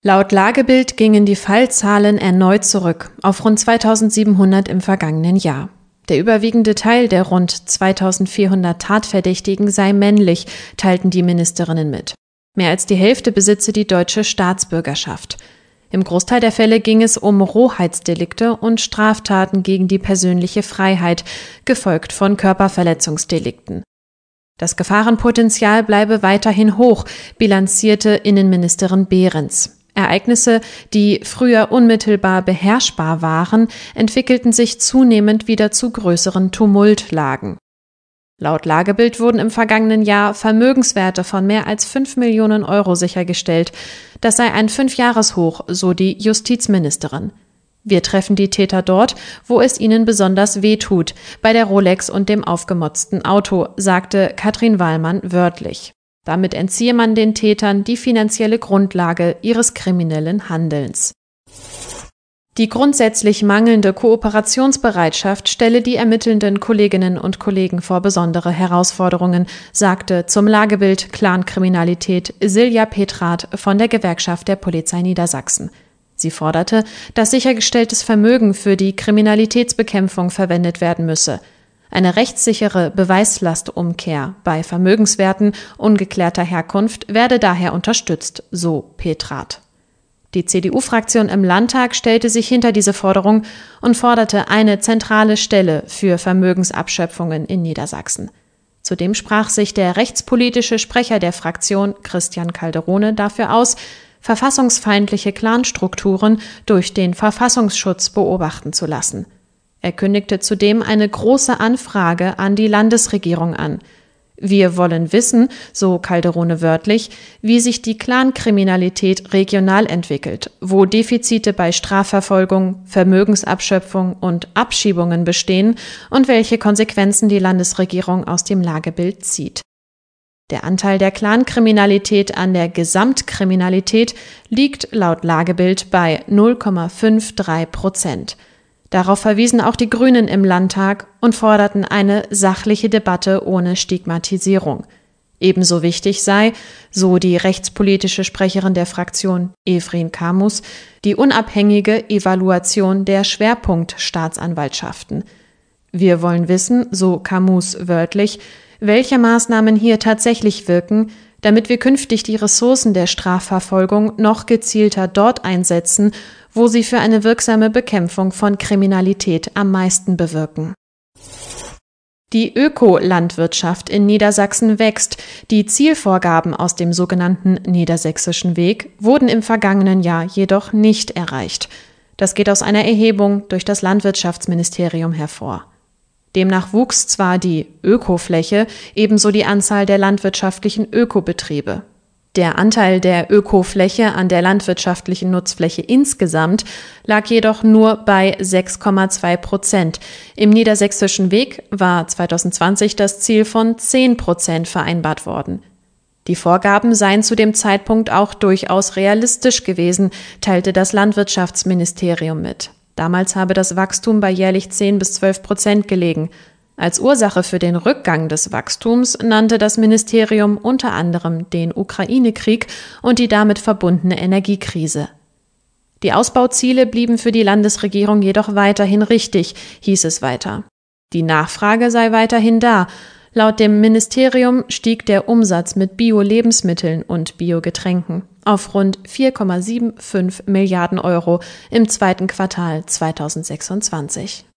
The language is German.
Laut Lagebild gingen die Fallzahlen erneut zurück auf rund 2.700 im vergangenen Jahr. Der überwiegende Teil der rund 2.400 Tatverdächtigen sei männlich, teilten die Ministerinnen mit. Mehr als die Hälfte besitze die deutsche Staatsbürgerschaft. Im Großteil der Fälle ging es um Rohheitsdelikte und Straftaten gegen die persönliche Freiheit, gefolgt von Körperverletzungsdelikten. Das Gefahrenpotenzial bleibe weiterhin hoch, bilanzierte Innenministerin Behrens. Ereignisse, die früher unmittelbar beherrschbar waren, entwickelten sich zunehmend wieder zu größeren Tumultlagen. Laut Lagebild wurden im vergangenen Jahr Vermögenswerte von mehr als 5 Millionen Euro sichergestellt. Das sei ein 5-Jahreshoch, so die Justizministerin. Wir treffen die Täter dort, wo es ihnen besonders wehtut, bei der Rolex und dem aufgemotzten Auto, sagte Katrin Wallmann wörtlich. Damit entziehe man den Tätern die finanzielle Grundlage ihres kriminellen Handelns. Die grundsätzlich mangelnde Kooperationsbereitschaft stelle die ermittelnden Kolleginnen und Kollegen vor besondere Herausforderungen, sagte zum Lagebild Clankriminalität Silja Petrath von der Gewerkschaft der Polizei Niedersachsen. Sie forderte, dass sichergestelltes Vermögen für die Kriminalitätsbekämpfung verwendet werden müsse. Eine rechtssichere Beweislastumkehr bei Vermögenswerten ungeklärter Herkunft werde daher unterstützt, so Petrath. Die CDU-Fraktion im Landtag stellte sich hinter diese Forderung und forderte eine zentrale Stelle für Vermögensabschöpfungen in Niedersachsen. Zudem sprach sich der rechtspolitische Sprecher der Fraktion, Christian Calderone, dafür aus, verfassungsfeindliche Clanstrukturen durch den Verfassungsschutz beobachten zu lassen. Er kündigte zudem eine große Anfrage an die Landesregierung an. Wir wollen wissen, so Calderone wörtlich, wie sich die Clankriminalität regional entwickelt, wo Defizite bei Strafverfolgung, Vermögensabschöpfung und Abschiebungen bestehen und welche Konsequenzen die Landesregierung aus dem Lagebild zieht. Der Anteil der Clankriminalität an der Gesamtkriminalität liegt laut Lagebild bei 0,53%. Darauf verwiesen auch die Grünen im Landtag und forderten eine sachliche Debatte ohne Stigmatisierung. Ebenso wichtig sei, so die rechtspolitische Sprecherin der Fraktion Evrin Kamus, die unabhängige Evaluation der Schwerpunktstaatsanwaltschaften. Wir wollen wissen, so Kamus wörtlich, welche Maßnahmen hier tatsächlich wirken, damit wir künftig die Ressourcen der Strafverfolgung noch gezielter dort einsetzen, wo sie für eine wirksame Bekämpfung von Kriminalität am meisten bewirken. Die Ökolandwirtschaft in Niedersachsen wächst. Die Zielvorgaben aus dem sogenannten Niedersächsischen Weg wurden im vergangenen Jahr jedoch nicht erreicht. Das geht aus einer Erhebung durch das Landwirtschaftsministerium hervor. Demnach wuchs zwar die Ökofläche, ebenso die Anzahl der landwirtschaftlichen Ökobetriebe. Der Anteil der Ökofläche an der landwirtschaftlichen Nutzfläche insgesamt lag jedoch nur bei 6,2%. Im Niedersächsischen Weg war 2020 das Ziel von 10% vereinbart worden. Die Vorgaben seien zu dem Zeitpunkt auch durchaus realistisch gewesen, teilte das Landwirtschaftsministerium mit. Damals habe das Wachstum bei jährlich 10-12% gelegen. Als Ursache für den Rückgang des Wachstums nannte das Ministerium unter anderem den Ukraine-Krieg und die damit verbundene Energiekrise. Die Ausbauziele blieben für die Landesregierung jedoch weiterhin richtig, hieß es weiter. Die Nachfrage sei weiterhin da. Laut dem Ministerium stieg der Umsatz mit Bio-Lebensmitteln und Biogetränken auf rund 4,75 Milliarden Euro im zweiten Quartal 2026.